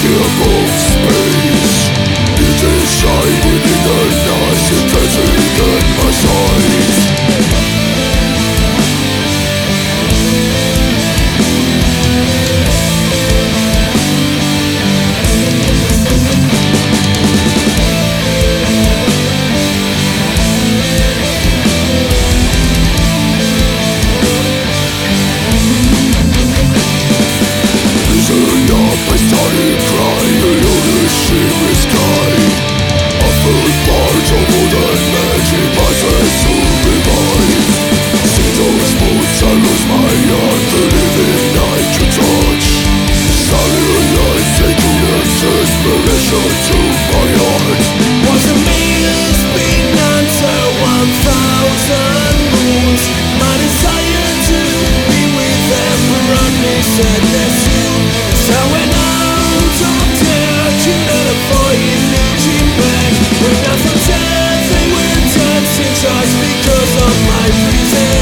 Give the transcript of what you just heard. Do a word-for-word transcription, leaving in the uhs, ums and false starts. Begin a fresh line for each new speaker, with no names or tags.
unseeable space. It is shine within the night, intensity in my sight. My starting cry, alone in sky. A full part of all the magic passes to revive. See those moods, I lose my heart, the living night to touch. Silence, taking its inspiration to my heart.
Was a meal's been unto one thousand moons. My desire to be with them brought me sadness. So when I'm talked out, you know the void reaching back. When I'm from death, they will turn to charge because of my reason.